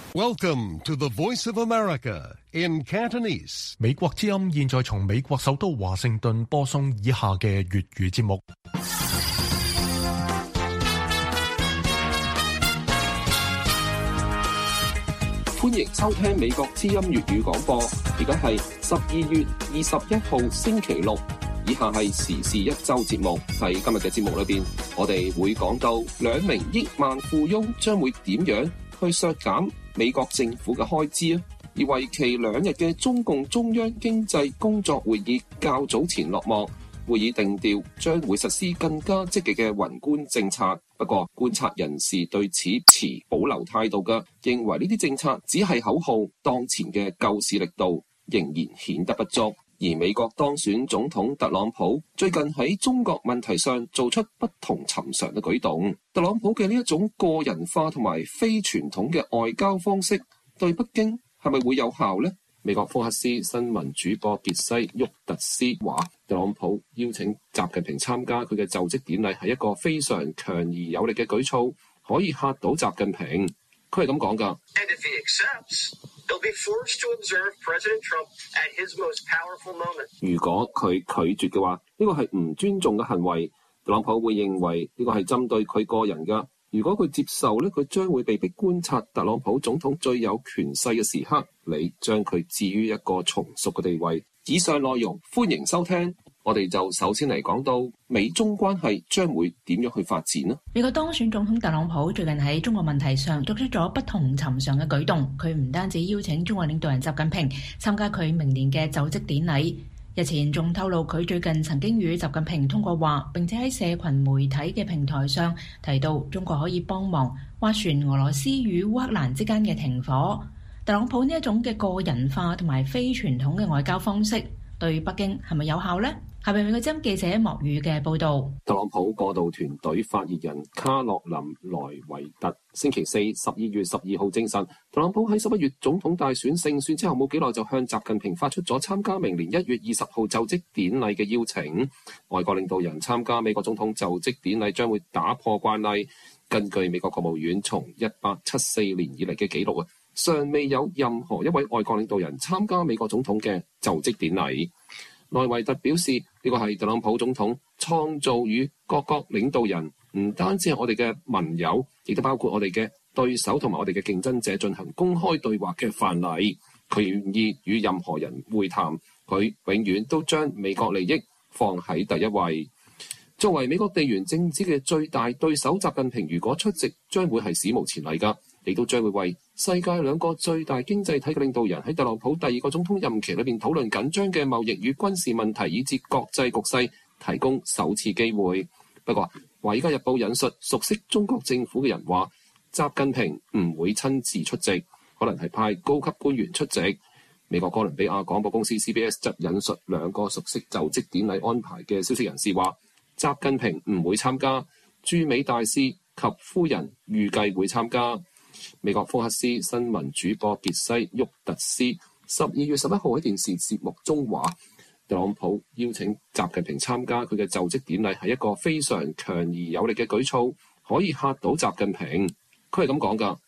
Welcome to the Voice of America in Cantonese. 美國之音現在從美國首都華盛頓播送以下嘅粵語節目。 歡迎收聽美國之音粵語廣播。而家係12月21號星期六，以下係時事一周節目。喺今日嘅節目裏邊，我哋會講到2名億萬富翁將會點樣去削減美國政府嘅開支啊！而為期2日嘅中共中央經濟工作會議較早前落幕，會議定調將會實施更加積極嘅宏觀政策。不過，觀察人士對此持保留態度嘅，認為呢啲政策只係口號，當前嘅救市力度仍然顯得不足。而美國當選總統特朗普最近喺中國問題上做出不同尋常嘅舉動。特朗普嘅呢一種個人化同埋非傳統嘅外交方式，對北京係咪會有效呢？美國福克斯新聞主播傑西·沃特斯話，特朗普邀請習近平參加佢嘅就職典禮係一個非常強而有力嘅舉措，可以嚇到習近平。佢係咁講㗎。如果佢拒絕嘅話，呢個係唔尊重嘅行為。特朗普會認為呢個係針對佢個人㗎。如果佢接受呢，佢將會被逼觀察特朗普總統最有權勢嘅時刻，你將佢置於一個從屬嘅地位。以上內容歡迎收聽。我哋就首先嚟講到美中關係將會點樣去發展呢？ 美國當選總統特朗普最近喺中國問題上作出咗不同尋常嘅舉動，佢唔單止邀請中國領導人習近平參加佢明年嘅就職典禮，日前仲透露佢最近曾經與習近平通過話，並且喺社群媒體嘅平台上提到中國可以幫忙斡旋俄羅斯與烏克蘭之間嘅停火。特朗普呢一種嘅個人化同埋非傳統嘅外交方式，對北京係咪有效呢？下面美國之音記者莫宇嘅報道。 特朗普過渡團隊發言人卡洛琳萊維特星期四12月12號證實，特朗普喺11月總統大選勝選之後冇幾耐就向習近平發出咗參加明年1月20號就職典禮嘅邀請。外國領導人參加美國總統就職典禮將會打破慣例。根據美國國務院從1874年以嚟嘅記錄，尚未有任何一位外國領導人參加美國總統嘅就職典禮。萊維特表示，呢個係特朗普總統創造與各國領導人，唔單止係我哋嘅盟友，亦都包括我哋嘅對手同埋我哋嘅競爭者進行公開對話嘅範例。佢願意與任何人會談，佢永遠都將美國利益放喺第一位。作為美國地緣政治嘅最大對手，習近平如果出席，將會係史無前例㗎，亦都將會為世界2個最大經濟體嘅領導人喺特朗普第2個總統任期裏面討論緊張嘅貿易與軍事問題，以至國際局勢提供首次機會。不過，《華爾街日報》引述熟悉中國政府嘅人話，習近平唔會親自出席，可能係派高級官員出席。美國哥倫比亞廣播公司 CBS 則引述2個熟悉就職典禮安排嘅消息人士話，習近平唔會參加，駐美大使及夫人預計會參加。美國福克斯新聞主播傑西·沃特斯12月11號喺電視節目中話，特朗普邀請習近平參加佢嘅就職典禮係一個非常強而有力嘅舉措，可以嚇到習近平。佢係咁講㗎。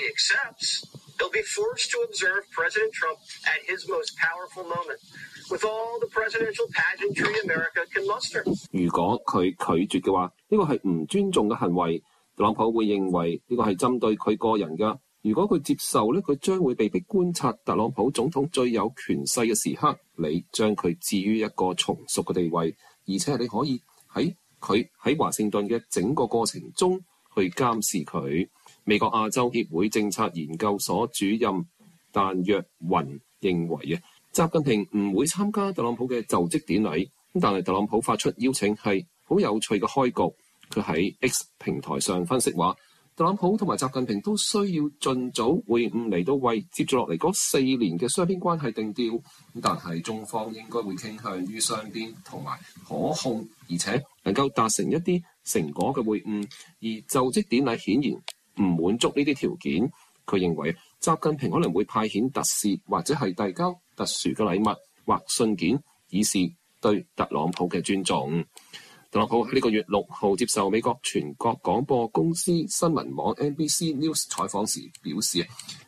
如果佢拒絕嘅話，呢個係唔尊重嘅行為。特朗普會認為呢個係針對佢個人㗎。如果佢接受呢，佢將會被逼觀察特朗普總統最有權勢嘅時刻，你將佢置於一個從屬嘅地位，而且你可以喺佢喺華盛頓嘅整個過程中去監視佢。美國亞洲協會政策研究所主任但若雲認為啊，習近平唔會參加特朗普嘅就職典禮，但係特朗普發出邀請係好有趣嘅開局。佢喺 X 平台上分析話，特朗普同埋習近平都需要盡早會晤嚟到為接住落嚟嗰4年嘅雙邊關係定調，但係中方應該會傾向於雙邊同埋可控，而且能夠達成一啲成果嘅會晤，而就職典禮顯然唔滿足呢啲條件。佢認為習近平可能會派遣特使或者係遞交特殊嘅禮物或信件，以示對特朗普嘅尊重。特朗普喺呢個月6號接受美國全國廣播公司新聞網 NBC News 採訪時表示，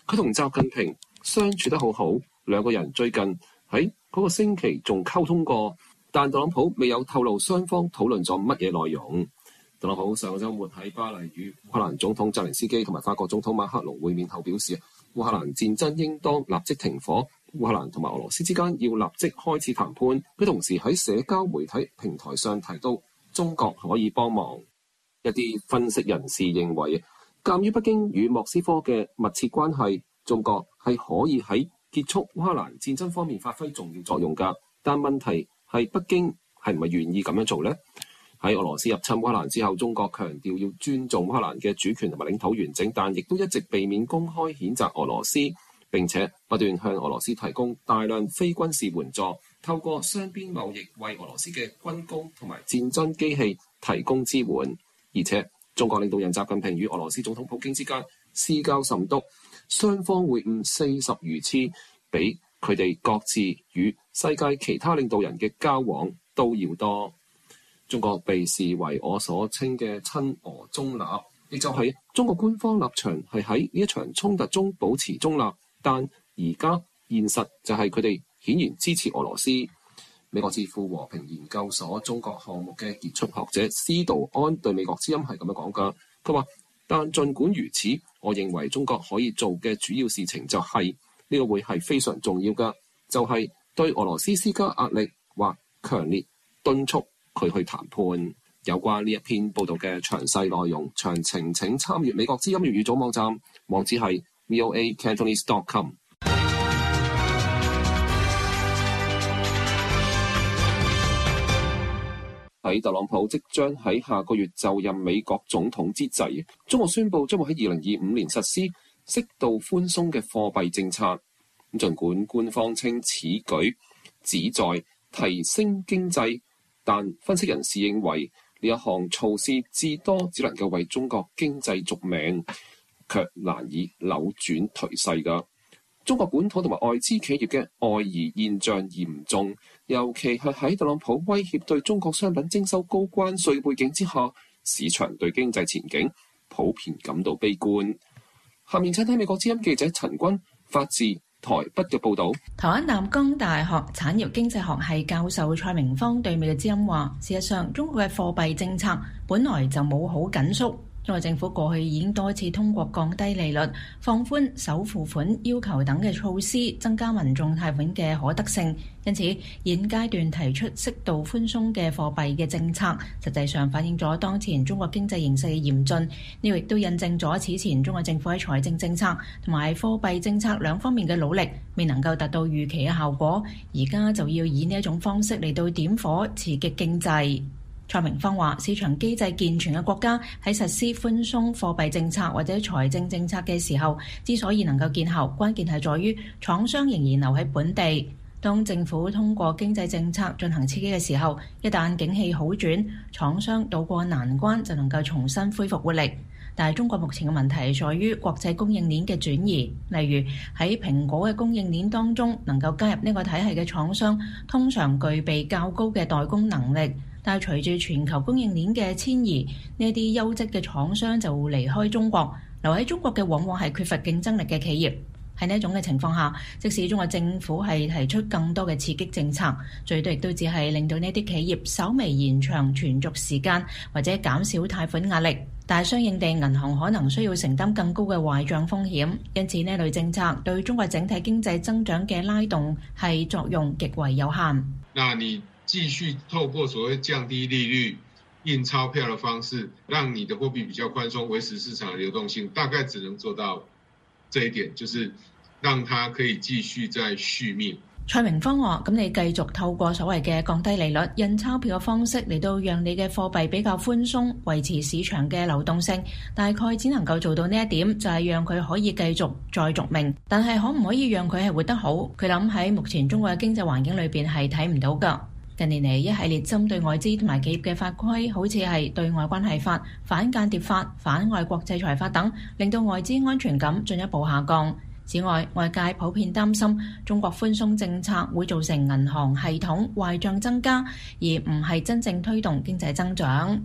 佢同習近平相處得好好，兩個人最近喺嗰個星期仲溝通過，但特朗普未有透露雙方討論咗乜嘢內容。特朗普上個週末喺巴黎與烏克蘭總統澤連斯基同埋法國總統馬克龍會面後表示，烏克蘭戰爭應當立即停火，烏克蘭同埋俄羅斯之間要立即開始談判。佢同時喺社交媒體平台上提到中國可以幫忙。一啲分析人士認為，鑑於北京與莫斯科嘅密切關係，中國係可以喺結束烏克蘭戰爭方面發揮重要作用㗎。但問題係北京係唔係願意咁樣做呢？喺俄羅斯入侵烏克蘭之後，中國強調要尊重烏克蘭嘅主權同埋領土完整，但亦都一直避免公開譴責俄羅斯，並且不斷向俄羅斯提供大量非軍事援助，透過雙邊貿易為俄羅斯嘅軍工同埋戰爭機器提供支援。而且中國領導人習近平與俄羅斯總統普京之間私交甚篤，雙方會晤40餘次，比佢哋各自與世界其他領導人嘅交往都要多。中國被視為我所稱嘅親俄中立，亦就係中國官方立場係喺呢一場衝突中保持中立，但而家現實就係佢哋顯然支持俄羅斯。美國智庫和平研究所中國項目嘅傑出學者司道安對美國之音係咁樣講㗎，佢話：但儘管如此，我認為中國可以做嘅主要事情就係呢個會係非常重要㗎，就係對俄羅斯施加壓力或強烈敦促佢去談判。有關呢一篇報道嘅詳細內容，詳情請參閱美國之音粵語組網站，網址係 voacantonese.com。喺特朗普即將喺下個月就任美國總統之際，中國宣布將會喺2025年實施適度寬鬆嘅貨幣政策。儘管官方稱此舉旨在提升經濟，但分析人士認為呢一項措施至多只能夠為中國經濟續命，卻難以扭轉頹勢㗎。中國本土同埋外資企業嘅外移現象嚴重，尤其係喺特朗普威脅對中國商品徵收高關稅背景之下，市場對經濟前景普遍感到悲觀。下面請睇美國之音記者陳君發自台北嘅報導。 台灣南江大學產業經濟學系教授蔡明芳對美國之音話：事實上，中國嘅貨幣政策本來就冇好緊縮。中國政府過去已經多次通過降低利率、放寬首付款要求等嘅措施，增加民眾貸款嘅可得性。因此，現階段提出適度寬鬆嘅貨幣嘅政策，實際上反映咗當前中國經濟形勢嘅嚴峻。呢個亦都印證咗此前中國政府喺財政政策同埋貨幣政策兩方面嘅努力未能夠達到預期嘅效果。而家就要以呢一種方式嚟到點火刺激經濟。蔡明芳話：市場機制健全嘅國家喺實施寬鬆貨幣政策或者財政政策嘅時候，之所以能夠見效，關鍵係在於廠商仍然留喺本地。當政府通過經濟政策進行刺激嘅時候，一旦景氣好轉，廠商渡過難關就能夠重新恢復活力。但係中國目前嘅問題在於國際供應鏈嘅轉移，例如喺蘋果嘅供應鏈當中，能夠加入呢個體系嘅廠商通常具備較高嘅代工能力。但係隨住全球供應鏈嘅遷移，呢啲優質嘅廠商就會離開中國，留喺中國嘅往往係缺乏競爭力嘅企業。喺呢一種嘅情況下，即使中國政府係提出更多嘅刺激政策，最多亦都只係令到呢啲企業稍微延長存續時間或者減少貸款壓力。但係相應地，銀行可能需要承擔更高嘅壞帳風險，因此呢類政策對中國整體經濟增長嘅拉動係作用極為有限。 那你繼續透過所謂降低利率、印鈔票的方式，讓你的貨幣比較寬鬆，維持市場的流動性，大概只能做到這一點，就是讓它可以繼續再續命。 蔡明芳話：咁你繼續透過所謂嘅降低利率、印鈔票嘅方式嚟到讓你嘅貨幣比較寬鬆，維持市場嘅流動性，大概只能夠做到呢一點，就係讓佢可以繼續再續命。但係可唔可以讓佢係活得好？佢諗喺目前中國嘅經濟環境裏邊係睇唔到㗎。近年嚟一系列針對外資同埋企業嘅法規，好似係對外關係法、反間諜法、反外國制裁法等，令到外資安全感進一步下降。此外，外界普遍擔心中國寬鬆政策會造成銀行系統壞帳增加，而唔係真正推動經濟增長。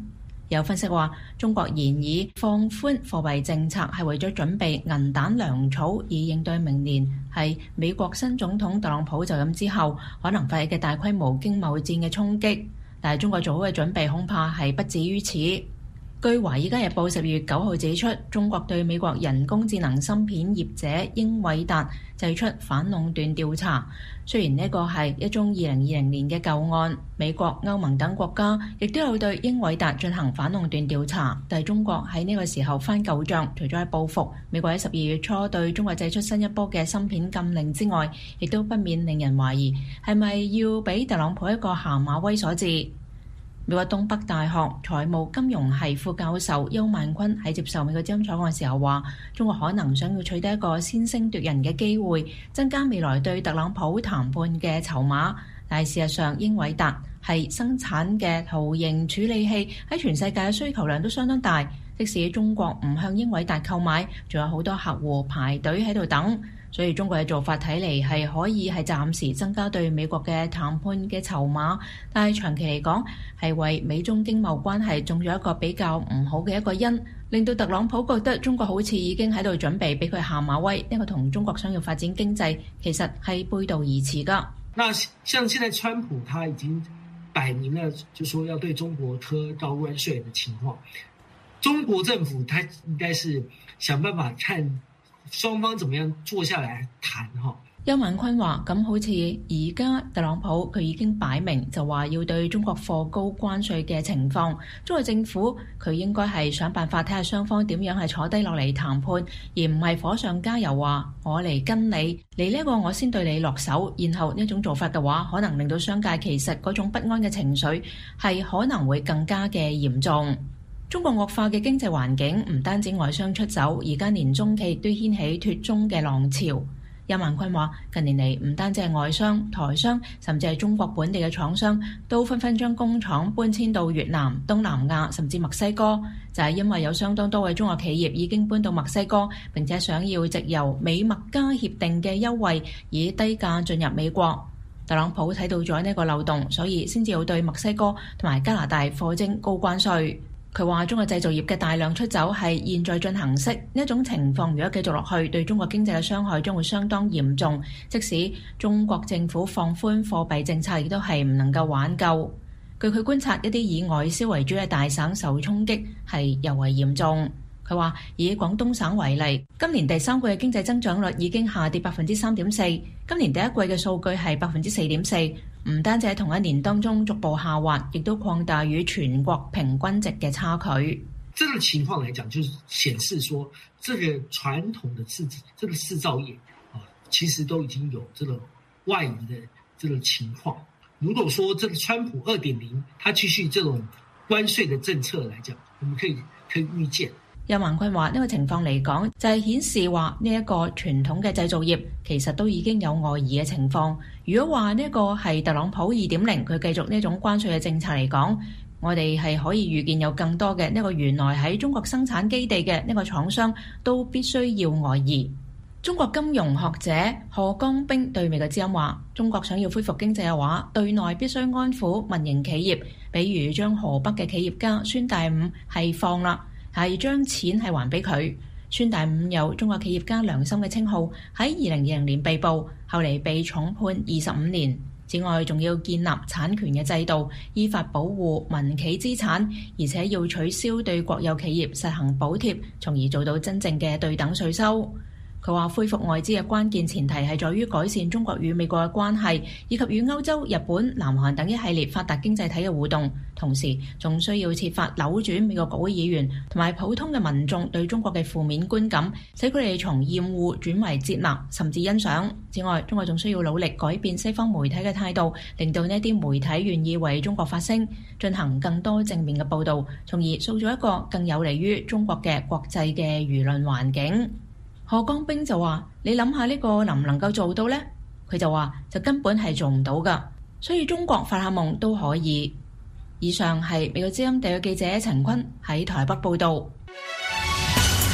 有分析話，中國現已放寬貨幣政策係為咗準備銀彈糧草，以應對明年係美國新總統特朗普就任之後可能發起嘅大規模經貿戰嘅衝擊。但係中國做好嘅準備恐怕係不止於此。據《華爾街日報》12月9號指出，中國對美國人工智能芯片業者英偉達祭出反壟斷調查。雖然呢個係一宗2020年嘅舊案，美國、歐盟等國家亦都有對英偉達進行反壟斷調查，但係中國喺呢個時候翻舊賬，除咗係報復美國喺12月初對中國祭出新一波嘅芯片禁令之外，亦都不免令人懷疑係咪要俾特朗普一個下馬威所致。美國東北大學財務金融系副教授邱萬坤喺接受美國之音採訪嘅時候話，中國可能想要取得一個先聲奪人嘅機會，增加未來對特朗普談判嘅籌碼。但係事實上，英偉達係生產嘅圖形處理器喺全世界嘅需求量都相當大，即使中國唔向英偉達購買，仲有好多客戶排隊喺度等。所以中國嘅做法睇嚟係可以係暫時增加對美國嘅談判嘅籌碼，但係長期嚟講係為美中經貿關係種咗一個比較唔好嘅一個因，令到特朗普覺得中國好似已經喺度準備俾佢下馬威。呢個同中國想要發展經濟其實係背道而馳㗎。 那像現在川普他已經擺明了就說要對中國科高關稅的情況，中國政府他應該是想辦法看雙方怎麼樣坐下來談哈。 邱萬坤話：咁好似而家特朗普佢已經擺明就話要對中國課高關稅嘅情況，中國政府佢應該係想辦法睇下雙方點樣係坐低落嚟談判，而唔係火上加油話我嚟跟你嚟呢個我先對你落手，然後呢種做法嘅話，可能令到商界其實嗰種不安嘅情緒係可能會更加嘅嚴重。中國惡化嘅經濟環境唔單止外商出走，而家連中企亦都掀起脫中嘅浪潮。邱萬坤話：近年嚟唔單止係外商、台商，甚至係中國本地嘅廠商，都紛紛將工廠搬遷到越南、東南亞，甚至墨西哥，就係因為有相當多嘅中國企業已經搬到墨西哥，並且想要藉由美墨加協定嘅優惠，以低價進入美國。特朗普睇到咗呢個漏洞，所以先至要對墨西哥同埋加拿大課徵高關稅。佢話中國製造業嘅大量出走係現在進行式，呢一種情況如果繼續落去，對中國經濟嘅傷害將會相當嚴重。即使中國政府放寬貨幣政策，亦都係唔能夠挽救。據佢觀察，一啲以外銷為主嘅大省受衝擊係尤為嚴重。佢話以廣東省為例，今年第三季嘅經濟增長率已經下跌3.4%，今年第一季嘅數據係4.4%。唔單止喺同一年當中逐步下滑，亦都擴大與全國平均值嘅差距。 這個情況來講，就是顯示說，這個傳統的這個製造業啊，其實都已經有這個外移的這個情況。如果說這個川普2.0，它繼續這種關稅的政策來講，我們可以預見。 邱萬坤話：呢個情況嚟講，就係顯示話呢一個傳統嘅製造業其實都已經有外移嘅情況。如果話呢個係特朗普2.0，佢繼續呢種關稅嘅政策嚟講，我哋係可以預見有更多嘅呢個原來喺中國生產基地嘅呢個廠商都必須要外移。中國金融學者賀江兵對美國之音話：中國想要恢復經濟嘅話，對內必須安撫民營企業，比如將河北嘅企業家孫大午係放啦。係將錢係還俾佢。孫大午有中國企業家良心嘅稱號，喺2020年被捕，後嚟被重判25年。此外，仲要建立產權嘅制度，依法保護民企資產，而且要取消對國有企業實行補貼，從而做到真正嘅對等稅收。佢話恢復外資嘅關鍵前提係在於改善中國與美國嘅關係，以及與歐洲、日本、南韓等一系列發達經濟體嘅互動。同時，仲需要設法扭轉美國國會議員同埋普通嘅民眾對中國嘅負面觀感，使佢哋從厭惡轉為接納，甚至欣賞。此外，中國仲需要努力改變西方媒體嘅態度，令到呢啲媒體願意為中國發聲，進行更多正面嘅報導，從而塑造一個更有利於中國嘅國際嘅輿論環境。賀江兵就話：你諗下呢個能唔能夠做到呢？佢就話就根本係做唔到㗎，所以中國發下夢都可以。以上係美國之音特約記者陳坤喺台北報道。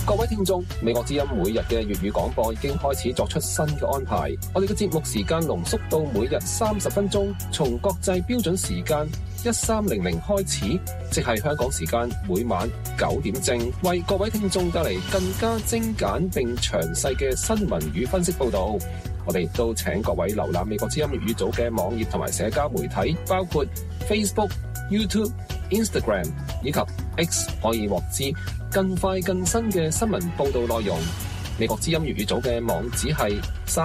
各位聽眾，美國之音每日嘅粵語廣播已經開始作出新嘅安排，我哋嘅節目時間濃縮到每日30分鐘，從國際標準時間1300開始，即係香港時間每晚9點正，為各位聽眾帶嚟更加精簡並詳細嘅新聞與分析報道。我哋亦都請各位瀏覽美國之音粵語組嘅網頁同埋社交媒體，包括 Facebook、YouTube、Instagram 以及 X， 可以獲知更快更新嘅新聞報道內容。美國之音粵語組嘅網址係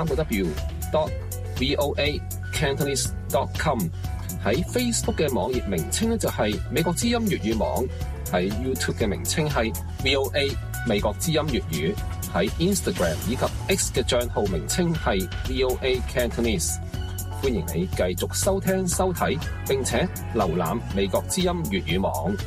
www.voacantonese.com。喺 Facebook 嘅網頁名稱咧就係美國之音粵語網，喺 YouTube 嘅名稱係 VOA 美國之音粵語，喺 Instagram 以及 X 嘅賬號名稱係 VOA Cantonese。歡迎你繼續收聽收睇，並且瀏覽美國之音粵語網。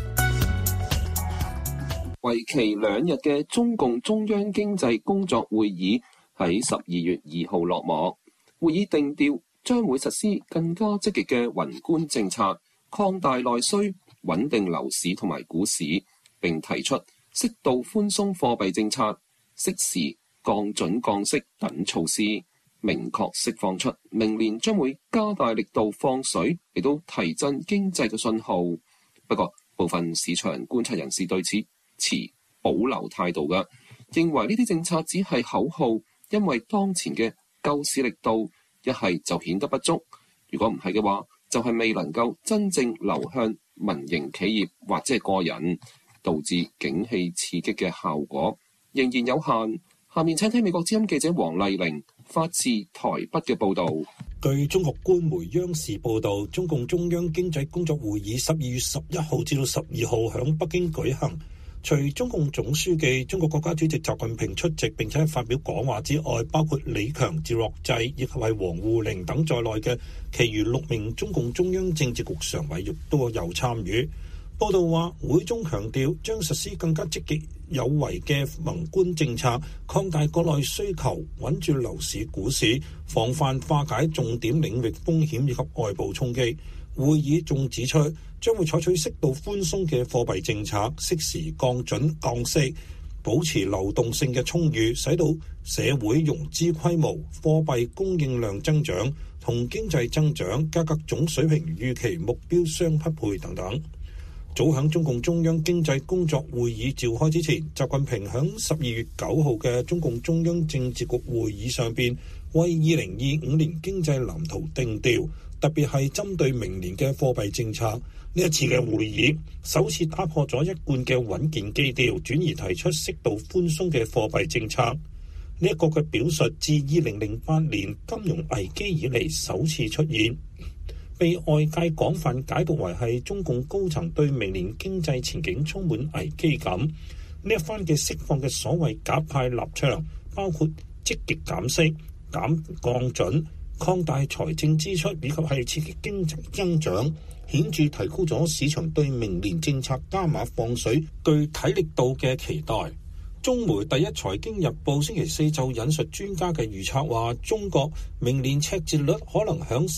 為期2日嘅中共中央經濟工作會議喺12月2號落幕。會議定調將會實施更加積極嘅宏觀政策，擴大內需，穩定樓市同埋股市，並提出適度寬鬆貨幣政策，適時降準降息等措施，明確釋放出明年將會加大力度放水，亦都提振經濟嘅信號。不過，部分市場觀察人士對此持保留態度嘅，認為呢啲政策只係口號，因為當前嘅救市力度一係就顯得不足，如果唔係嘅話，就係未能夠真正流向民營企業或者係個人，導致景氣刺激嘅效果仍然有限。下面請聽美國之音記者黃麗玲發自台北嘅報導。 據中國官媒央視報導，中共中央經濟工作會議12月11號至到12號響北京舉行。除中共總書記、中國國家主席習近平出席並且發表講話之外，包括李強、趙樂際以及係王滬寧等在內嘅其餘6名中共中央政治局常委亦都有參與。報道話，會中強調將實施更加積極有為嘅宏觀政策，擴大國內需求，穩住樓市股市，防範化解重點領域風險以及外部衝擊。會議仲指出，將會採取適度寬鬆嘅貨幣政策，適時降準降息，保持流動性嘅充裕，使到社會融資規模、貨幣供應量增長同經濟增長價格總水平預期目標相匹配等等。早喺中共中央經濟工作會議召開之前，習近平喺12月9號嘅中共中央政治局會議上邊，為2025年經濟藍圖定調，特別係針對明年嘅貨幣政策。呢一次嘅會議首次打破咗一貫嘅穩健基調，轉而提出適度寬鬆嘅貨幣政策。呢一個嘅表述自2008年金融危機以嚟首次出現，被外界廣泛解讀為係中共高層對明年經濟前景充滿危機感。呢一番嘅釋放嘅所謂鴿派立場，包括積極減息、減降準、擴大財政支出以及係刺激經濟增長，顯著提高咗市場對明年政策加碼放水具體力度嘅期待。中媒第一財經日報星期四就引述專家嘅預測話，中國明年赤字率可能響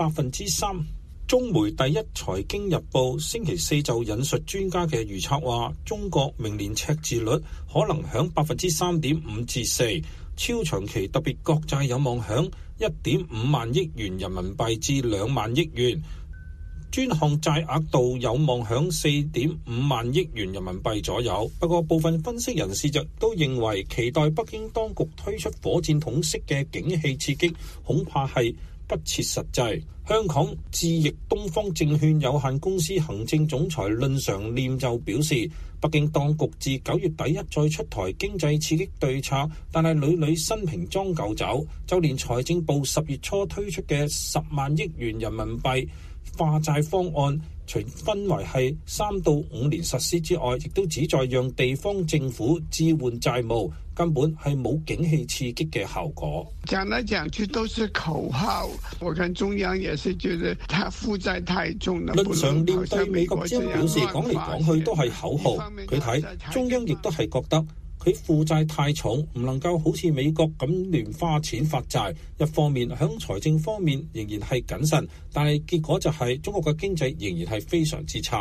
3%。中媒第一財經日報星期四就引述專家嘅預測話，中國明年赤字率可能響3.5%至4%，超長期特別國債有望響1.5萬億元人民幣至2萬億元。專項債額度有望響4.5萬億元人民幣左右，不過部分分析人士就都認為，期待北京當局推出火箭筒式嘅景氣刺激，恐怕係不切實際。香港智易東方證券有限公司行政總裁論常念就表示，北京當局自9月底一再出台經濟刺激對策，但係屢屢新瓶裝舊酒，就連財政部10月初推出嘅10萬億元人民幣化債方案，除分為係3到5年實施之外，亦都旨在讓地方政府置換債務，根本係冇景氣刺激嘅效果。 講來講去都是口號，我看中央也是覺得他負債太重了。 論常念對美國之音表示，講嚟講去都係口號。佢睇中央亦都係覺得佢負債太重，唔能夠好似美國咁亂花錢發債。一方面響財政方面仍然係謹慎，但係結果就係中國嘅經濟仍然係非常之差。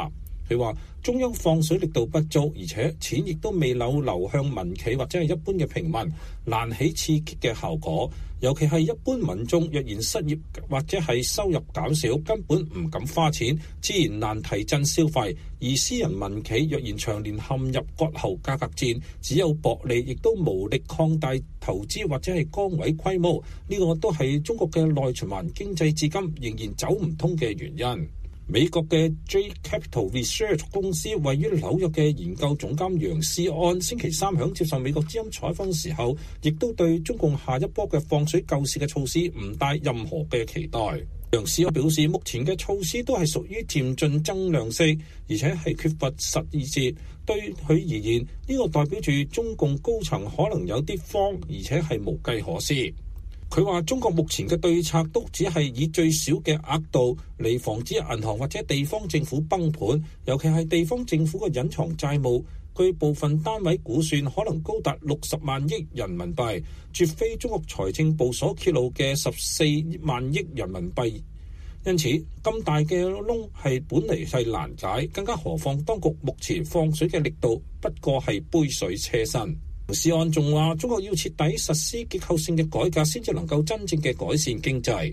佢話中央放水力度不足，而且錢亦都未流向民企或者係一般嘅平民，難起刺激嘅效果。尤其係一般民眾若然失業或者係收入減少，根本唔敢花錢，自然難提振消費。而私人民企若然長年陷入割喉價格戰，只有薄利，亦都無力擴大投資或者係崗位規模。呢個都係中國嘅內循環經濟至今仍然走唔通嘅原因。美國嘅 J Capital Research 公司位於紐約嘅研究總監楊思安星期三響接受美國之音採訪時候，亦都對中共下一波嘅放水救市嘅措施唔帶任何嘅期待。楊思安表示，目前嘅措施都係屬於漸進增量式，而且係缺乏實意志。對佢而言，呢個代表住中共高層可能有啲慌，而且係無計可施。佢話中國目前嘅對策都只係以最少嘅額度嚟防止銀行或者地方政府崩盤，尤其係地方政府嘅隱藏債務，據部分單位估算可能高達60萬億人民幣，絕非中國財政部所揭露嘅14萬億人民幣。因此咁大嘅窿係本嚟係難解，更加何況當局目前放水嘅力度不過係杯水車薪。時案仲話，中國要徹底實施結構性嘅改革，先至能夠真正嘅改善經濟。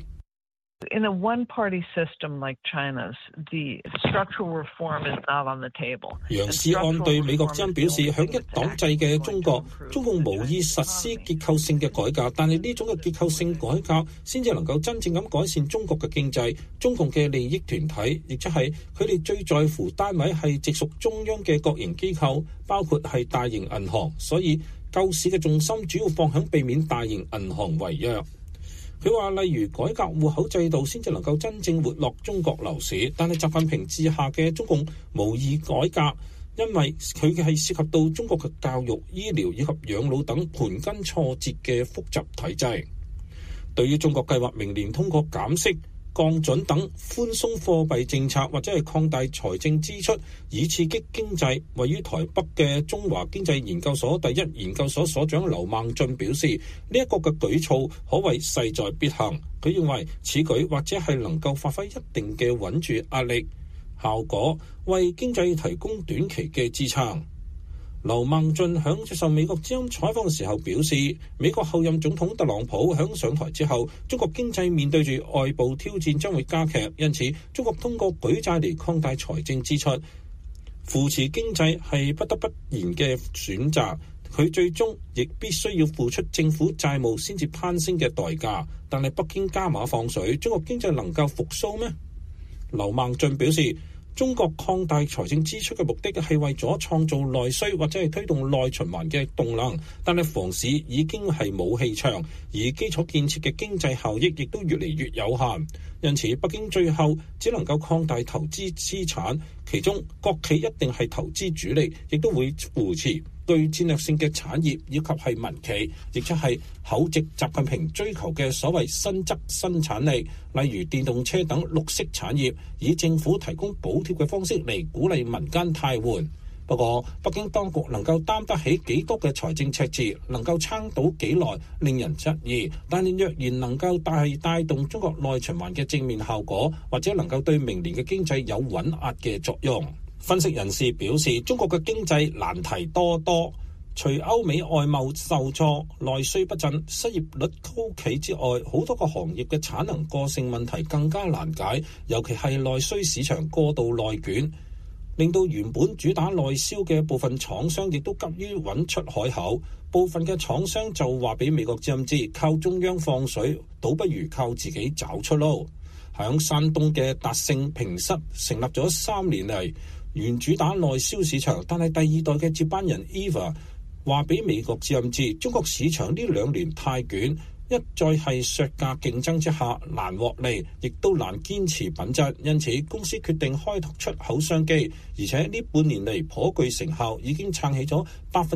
In a one-party system like China's, the structural reform is not on the table. 楊思安對美國之音表示，響一黨制嘅中國，中共無意實施結構性嘅改革，但係呢種嘅結構性改革先至能夠真正咁改善中國嘅經濟。中共嘅利益團體，亦即係佢哋最在乎單位係直屬中央嘅國營機構，包括係大型銀行，所以救市嘅重心主要放響避免大型銀行違約。佢話例如改革戶口制度先至能夠真正活絡中國樓市，但係習近平治下嘅中共無意改革，因為佢係涉及到中國嘅教育、醫療以及養老等盤根錯節嘅複雜體制。對於中國計劃明年通過減息、降準等寬鬆貨幣政策，或者係擴大財政支出以刺激經濟，位於台北嘅中華經濟研究所第一研究所所長劉孟俊表示，呢一個嘅舉措可謂勢在必行。佢認為此舉或者係能夠發揮一定嘅穩住壓力效果，為經濟提供短期嘅支撐。劉孟俊響接受美國之音採訪嘅時候表示，美國後任總統特朗普響上台之後，中國經濟面對住外部挑戰將會加劇，因此中國通過舉債嚟擴大財政支出，扶持經濟係不得不然嘅選擇。佢最終亦必須要付出政府債務先至攀升嘅代價。但係北京加碼放水，中國經濟能夠復甦咩？劉孟俊表示，中國擴大財政支出嘅目的係為咗創造內需或者係推動內循環嘅動能，但係房市已經係冇氣場，而基礎建設嘅經濟效益亦都越嚟越有限。因此北京最後只能夠擴大投資資產，其中國企一定係投資主力，亦都會扶持具戰略性嘅產業以及係民企，亦即係口籍習近平追求嘅所謂新質生產力，例如電動車等綠色產業，以政府提供補貼嘅方式嚟鼓勵民間汰換。不過北京當局能夠擔得起幾多嘅財政赤字，能夠撐到幾耐，令人質疑。但係若然能夠帶動中國內循環嘅正面效果，或者能夠對明年嘅經濟有穩壓嘅作用。分析人士表示，中國嘅經濟難題多多，除歐美外貿受挫、內需不振、失業率高企之外，好多個行業嘅產能過剩問題更加難解，尤其係內需市場過度內卷，令到原本主打內銷嘅部分廠商亦都急於揾出海口。部分嘅廠商就話俾美國之音知，靠中央放水倒不如靠自己找出路。響山東嘅達勝平室成立咗3年嚟，原主打內銷市場，但係第二代嘅接班人 Eva 話俾美國之音知，中國市場呢2年太捲，一再係削價競爭之下難獲利，亦都難堅持品質，因此公司決定開拓出口商機，而且呢半年嚟頗具成效，已經撐起咗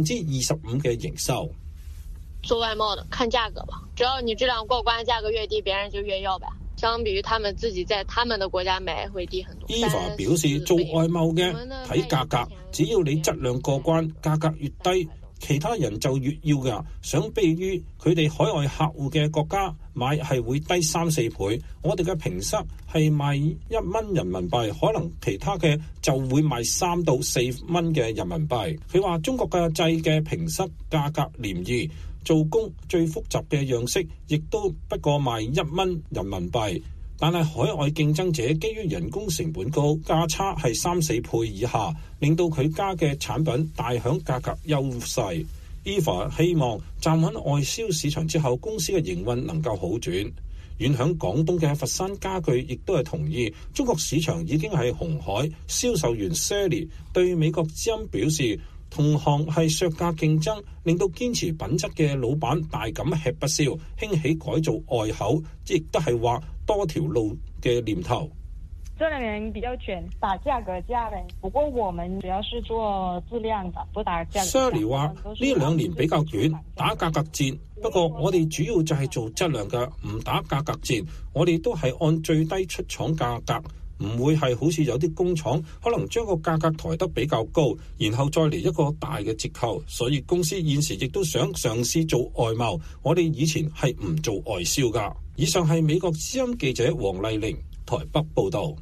25%嘅營收。 做外貿的看價格吧，只要你質量過關，價格越低，別人就越要吧。相比於他們自己在他們的國家買會低很多。 Eva 表示，做外貿嘅睇價格，只要你質量過關，價格越低， 其他人就越要㗎。相比於佢哋海外客戶嘅國家買係會低3-4倍。我哋嘅平塞係賣1蚊人民幣，可能其他嘅就會賣3到4蚊嘅人民幣。佢話中國嘅製嘅平塞價格廉宜，做工最複雜嘅樣式亦都不過賣1蚊人民幣。但係海外競爭者基於人工成本高，價差係3-4倍以下，令到佢家嘅產品大享價格優勢。Eva 希望站穩外銷市場之後，公司嘅營運能夠好轉。遠響廣東嘅佛山家具亦都係同意，中國市場已經係紅海。銷售員 Sally 對美國之音表示，同行係削價競爭，令到堅持品質嘅老闆大感吃不消，興起改造外口，亦都係話多條路嘅念頭。 這兩年比較卷，打價格戰嘞。不過我們主要是做質量的，不打價格。 Sally 話呢2年比較卷，打價格戰。不過我哋主要就係做質量嘅，唔打價格戰。我哋都係按最低出廠價格。唔會係好似有啲工廠可能將個價格抬得比較高，然後再嚟一個大嘅折扣。所以公司現時亦都想嘗試做外貿。我哋以前係唔做外銷㗎。以上係美國之音記者黃麗玲台北報導。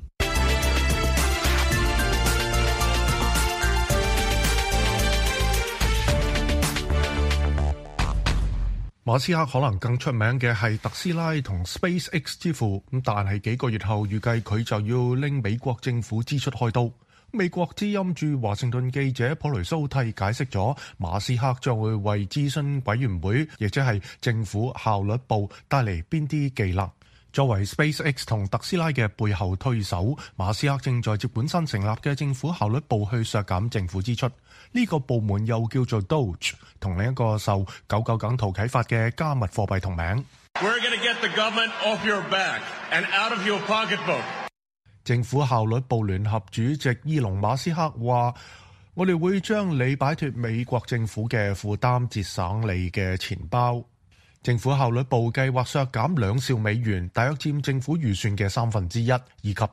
馬斯克可能更出名嘅係特斯拉同 SpaceX 之父，但係幾個月後預計佢就要拎美國政府支出開刀。美國之音駐華盛頓記者普雷蘇蒂解釋咗馬斯克將會為諮詢委員會，亦即係政府效率部帶嚟邊啲技能。作為 SpaceX 同特斯拉嘅背後推手，馬斯克正在接本身成立嘅政府效率部去削減政府支出。呢個部門又叫做 Doge， 同另一個受99梗圖啟發嘅加密貨幣同名。 We're gonna get the government off your back and out of your pocketbook。 政府效率部聯合主席伊隆馬斯克話：我哋會將你擺脫美國政府嘅負擔，節省你嘅錢包。政府效率部計劃削減2兆美元，大約佔政府預算嘅1/3，以及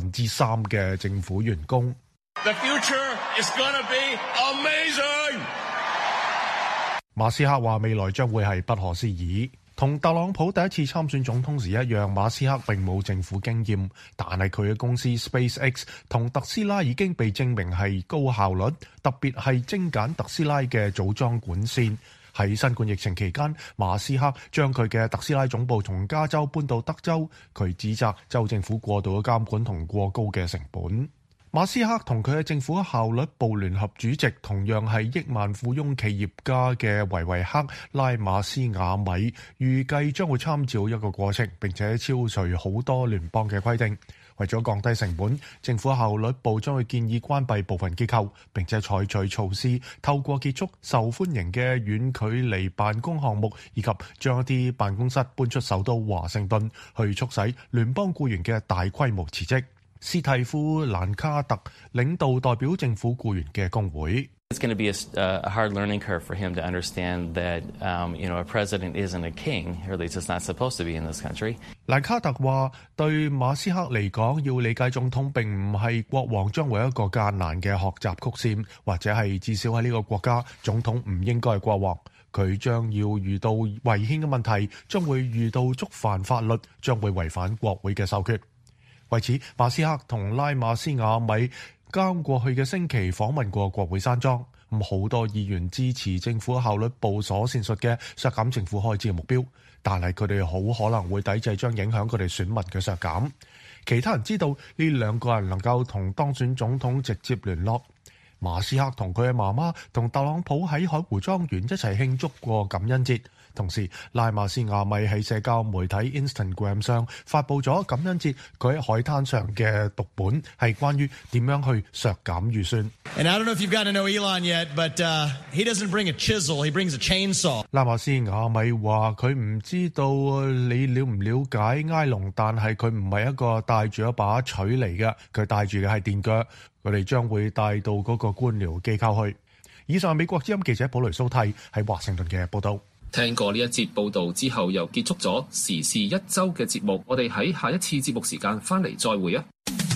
3/4嘅政府員工。 The future is gonna be amazing。 馬斯克話未來將會係不可思議。同特朗普第一次參選總統時一樣，馬斯克並冇政府經驗，但係佢嘅公司 SpaceX 同特斯拉已經被證明係高效率，特別係精簡特斯拉嘅組裝管線。喺新冠疫情期間，馬斯克將佢嘅特斯拉總部從加州搬到德州，佢指責州政府過度嘅監管同過高嘅成本。馬斯克同佢嘅政府效率部聯合主席同樣係億萬富翁企業家嘅維維克拉馬斯瓦米，預計將會參照一個過程，並且超除好多聯邦嘅規定。為咗降低成本，政府效率部將會建議關閉部分機構，並且採取措施，透過結束受歡迎嘅遠距離辦公項目，以及將一啲辦公室搬出首都華盛頓，去促使聯邦僱員嘅大規模辭職。斯蒂夫蘭卡特領導代表政府僱員嘅工會。 It's going to be a hard learning curve for him to understand that, a president isn't a king, or at least it's not supposed to be in this country. 蘭卡特話：對馬斯克嚟講，要理解總統並唔係國王，將會一個艱難嘅學習曲線，或者係至少喺呢個國家，總統唔應該係國王。佢將要遇到違憲嘅問題，將會遇到觸犯法律，將會違反國會嘅授決。為此，馬斯克同拉馬斯瓦米剛過去嘅星期訪問過國會山莊，好多議員支持政府效率部所闡述嘅削減政府開支嘅目標，但係佢哋好可能會抵制將影響佢哋選民嘅削減。其他人知道呢兩個人能夠同當選總統直接聯絡。馬斯克同佢嘅媽媽同特朗普喺海湖莊園一齊慶祝過感恩節。同時，拉馬斯亞米喺社交媒體 Instagram 上發布咗感恩節佢喺海灘上嘅讀本，係關於點樣去削減預算。 And I don't know if you've got to know Elon yet, but he doesn't bring a chisel, he brings a chainsaw. 拉馬斯亞米話佢唔知道你了唔了解埃隆，但係佢唔係一個帶住一把錘嚟嘅，佢帶住嘅係電鋸。佢哋將會帶到嗰個官僚機構去。以上係美國之音記者普雷蘇蒂喺華盛頓嘅報道。 聽過呢一節報導之後，又結束咗時事一周嘅節目。我哋喺下一次節目時間翻嚟再會啊！